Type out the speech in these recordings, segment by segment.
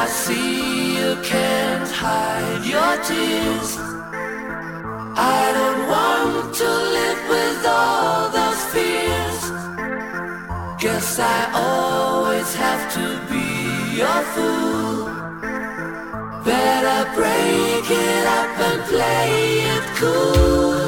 see you can't hide your tears. I don't want to live with all those fears. Guess I always have to be your fool. Better break it up and play it cool.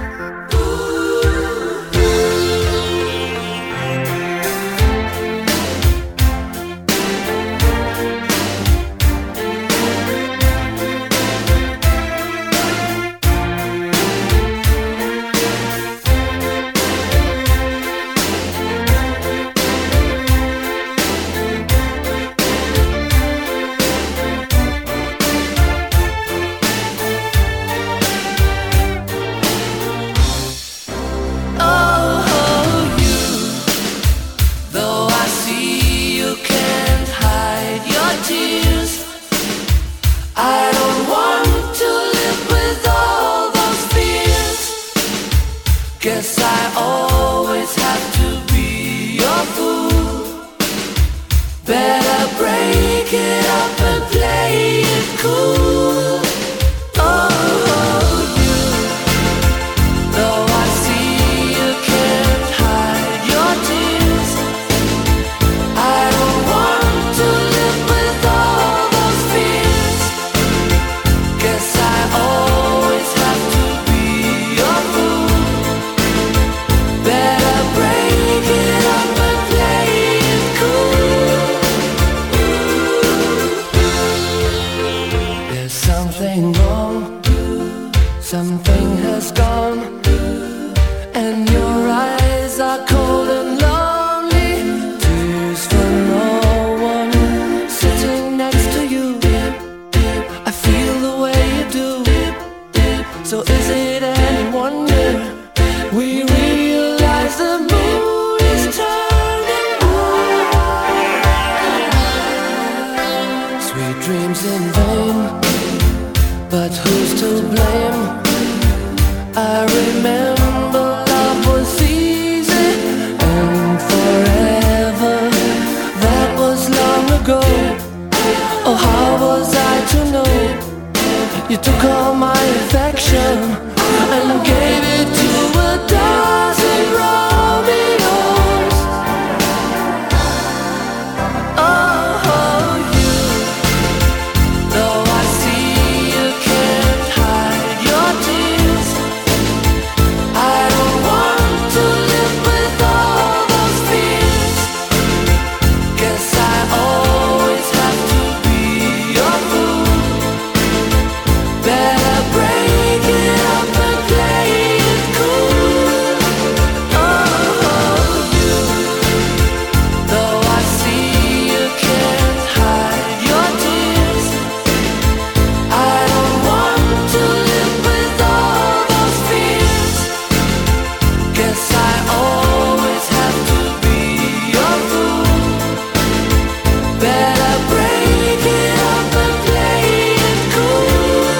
Guess I always have to be your fool. Better break it up and play it cool. Oh, you, though I see you can't hide your tears. I don't want to live with all those fears. Guess I always have to be your fool. Better break it up and play it cool. There's something wrong, something has gone, and your eyes are cold and lonely. Tears for no one sitting next to you. I feel the way you do. So is it any wonder we realize the mood is turning on? Sweet dreams in vain, but who's to blame? I remember love was easy and forever. That was long ago. Oh, how was I to know? You took all my affection and gave it to a dozen Romeos. Oh, you, though I see you can't hide your tears. I don't want to live with all those fears. Guess I always have to be your fool. Better break it up and play it cool. Oh, you, though I see you can't hide your tears. I don't want to live with all those fears. Guess I always have to be your fool. Better break it up and play it cool.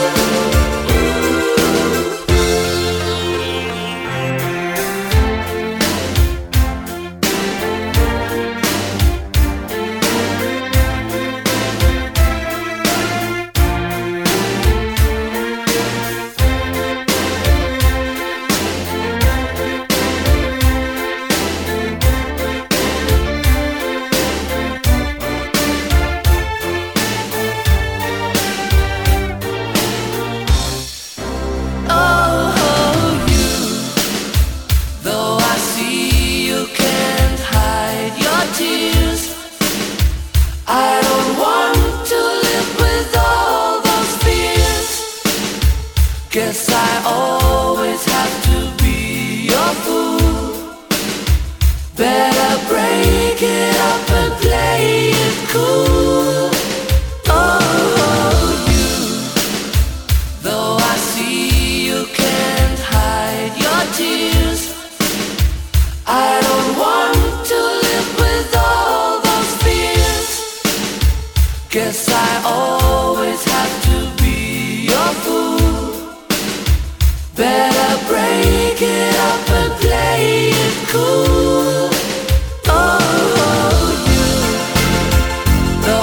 Oh, you, though I see you can't hide your tears. I don't want to live with all those fears. Guess I always have to be your fool. Better break it up and play it cool. Oh, you, though I see you can't hide your tears. I don't want to live with all those fears. Guess I always have to be your fool. Better break it up and play it cool. Oh, you,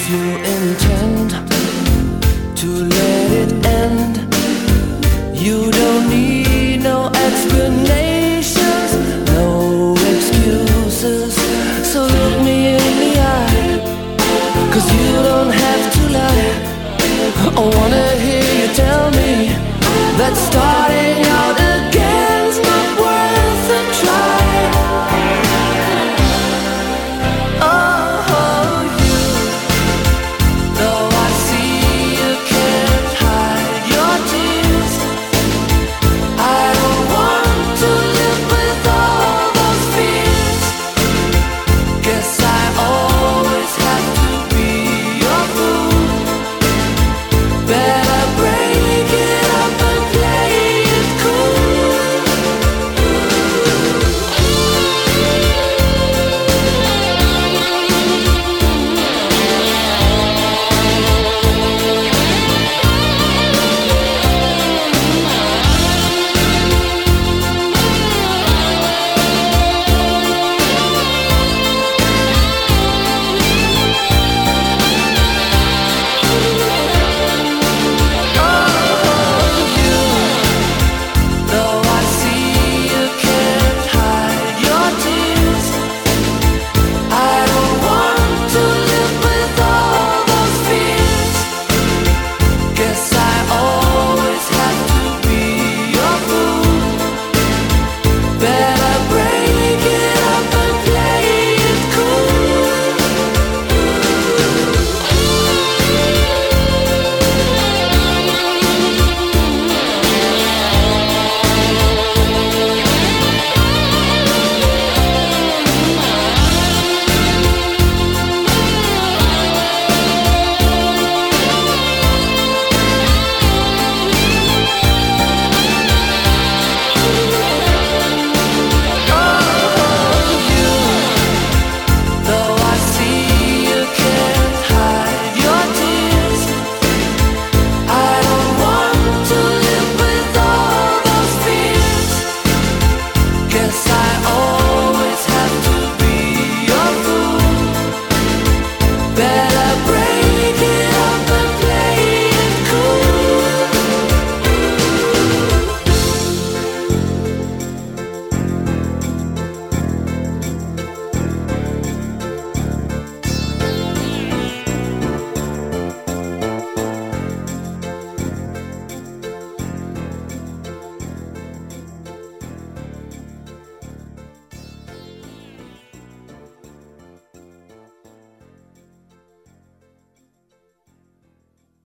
you intend